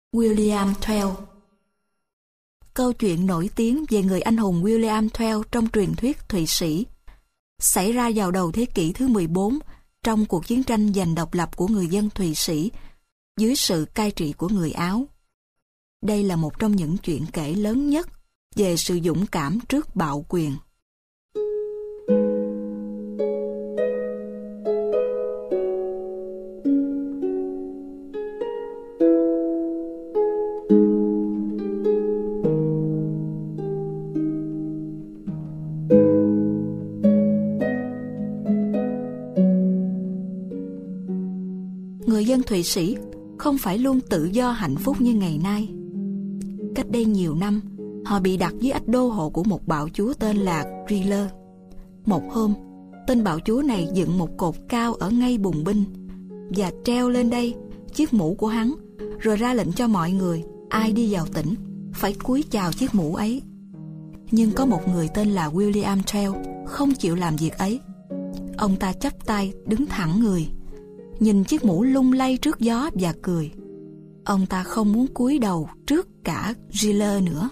William Tell. Câu chuyện nổi tiếng về người anh hùng William Tell trong truyền thuyết Thụy Sĩ xảy ra vào đầu thế kỷ thứ 14 trong cuộc chiến tranh giành độc lập của người dân Thụy Sĩ dưới sự cai trị của người Áo. Đây là một trong những chuyện kể lớn nhất về sự dũng cảm trước bạo quyền. Người dân Thụy Sĩ không phải luôn tự do hạnh phúc như ngày nay. Cách đây nhiều năm, họ bị đặt dưới ách đô hộ của một bạo chúa tên là Griller. Một hôm, tên bạo chúa này dựng một cột cao ở ngay bùng binh và treo lên đây chiếc mũ của hắn, rồi ra lệnh cho mọi người ai đi vào tỉnh phải cúi chào chiếc mũ ấy. Nhưng có một người tên là William Tell không chịu làm việc ấy. Ông ta chắp tay đứng thẳng người, nhìn chiếc mũ lung lay trước gió và cười. Ông ta không muốn cúi đầu trước cả Griller nữa.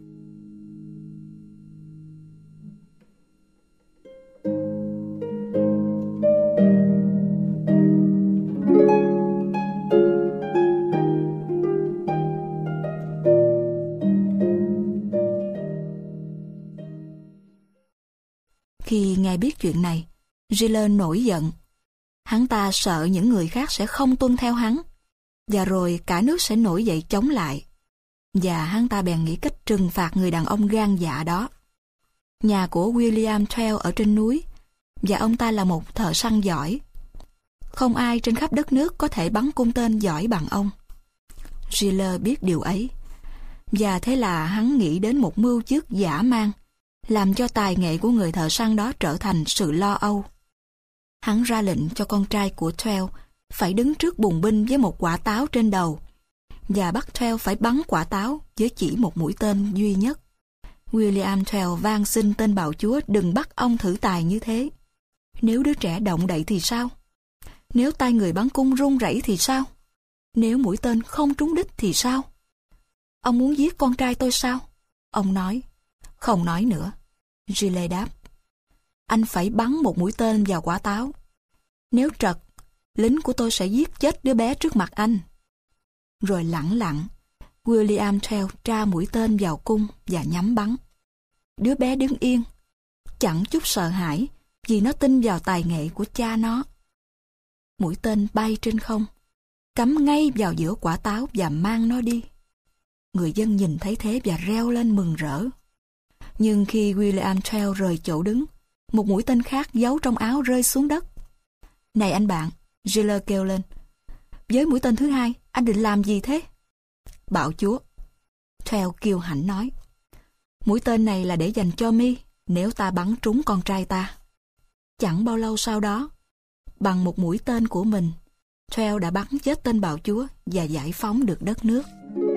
Khi nghe biết chuyện này, Griller nổi giận. Hắn ta sợ những người khác sẽ không tuân theo hắn, và rồi cả nước sẽ nổi dậy chống lại. Và hắn ta bèn nghĩ cách trừng phạt người đàn ông gan dạ đó. Nhà của William Tell ở trên núi, và ông ta là một thợ săn giỏi. Không ai trên khắp đất nước có thể bắn cung tên giỏi bằng ông. Griller biết điều ấy, và thế là hắn nghĩ đến một mưu trước dã man, làm cho tài nghệ của người thợ săn đó trở thành sự lo âu. Hắn ra lệnh cho con trai của Tell phải đứng trước bùng binh với một quả táo trên đầu, và bắt Tell phải bắn quả táo với chỉ một mũi tên duy nhất. William Tell van xin tên bạo chúa đừng bắt ông thử tài như thế. Nếu đứa trẻ động đậy thì sao? Nếu tay người bắn cung run rẩy thì sao? Nếu mũi tên không trúng đích thì sao? Ông muốn giết con trai tôi sao? Ông nói. Không nói nữa. Griller đáp. Anh phải bắn một mũi tên vào quả táo. Nếu trật, lính của tôi sẽ giết chết đứa bé trước mặt anh. Rồi lẳng lặng, William Tell tra mũi tên vào cung và nhắm bắn. Đứa bé đứng yên, chẳng chút sợ hãi vì nó tin vào tài nghệ của cha nó. Mũi tên bay trên không, cắm ngay vào giữa quả táo và mang nó đi. Người dân nhìn thấy thế và reo lên mừng rỡ. Nhưng khi William Tell rời chỗ đứng, một mũi tên khác giấu trong áo rơi xuống đất. Này anh bạn, Griller kêu lên. Với mũi tên thứ hai, anh định làm gì thế? Bạo chúa. Tell kiêu hãnh nói. Mũi tên này là để dành cho mi nếu ta bắn trúng con trai ta. Chẳng bao lâu sau đó, bằng một mũi tên của mình, Tell đã bắn chết tên bạo chúa và giải phóng được đất nước.